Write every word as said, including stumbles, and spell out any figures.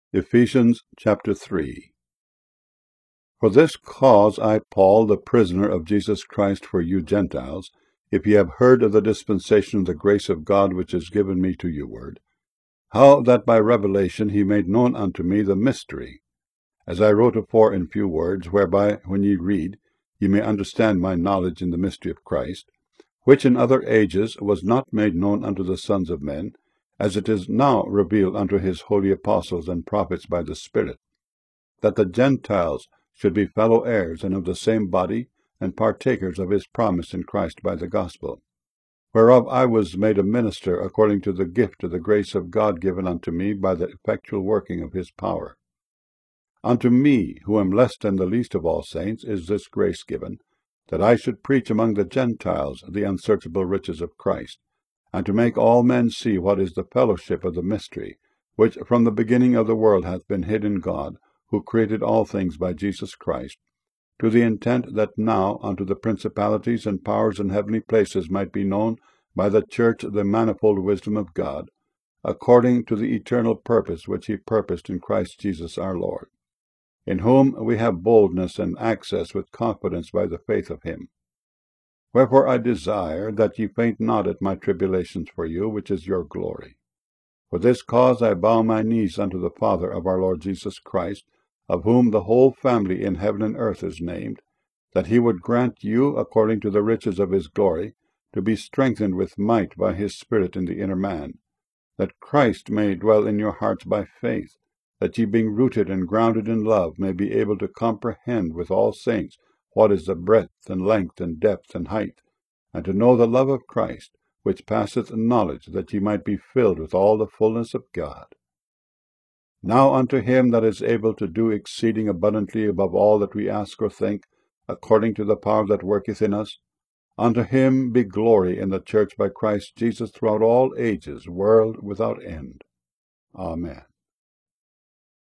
Ephesians chapter three. For this cause I, Paul, the prisoner of Jesus Christ for you Gentiles, if ye have heard of the dispensation of the grace of God which is given me to you ward, how that by revelation he made known unto me the mystery, as I wrote afore in few words, whereby, when ye read, ye may understand my knowledge in the mystery of Christ, which in other ages was not made known unto the sons of men, as it is now revealed unto his holy apostles and prophets by the Spirit, that the Gentiles should be fellow heirs and of the same body, and partakers of his promise in Christ by the gospel, whereof I was made a minister according to the gift of the grace of God given unto me by the effectual working of his power. Unto me, who am less than the least of all saints, is this grace given, that I should preach among the Gentiles the unsearchable riches of Christ, and to make all men see what is the fellowship of the mystery, which from the beginning of the world hath been hid in God, who created all things by Jesus Christ, to the intent that now unto the principalities and powers in heavenly places might be known by the church the manifold wisdom of God, according to the eternal purpose which he purposed in Christ Jesus our Lord, in whom we have boldness and access with confidence by the faith of him. Wherefore I desire that ye faint not at my tribulations for you, which is your glory. For this cause I bow my knees unto the Father of our Lord Jesus Christ, of whom the whole family in heaven and earth is named, that he would grant you, according to the riches of his glory, to be strengthened with might by his Spirit in the inner man, that Christ may dwell in your hearts by faith, that ye being rooted and grounded in love may be able to comprehend with all saints what is the breadth and length and depth and height, and to know the love of Christ, which passeth knowledge, that ye might be filled with all the fullness of God. Now unto him that is able to do exceeding abundantly above all that we ask or think, according to the power that worketh in us, unto him be glory in the church by Christ Jesus throughout all ages, world without end. Amen.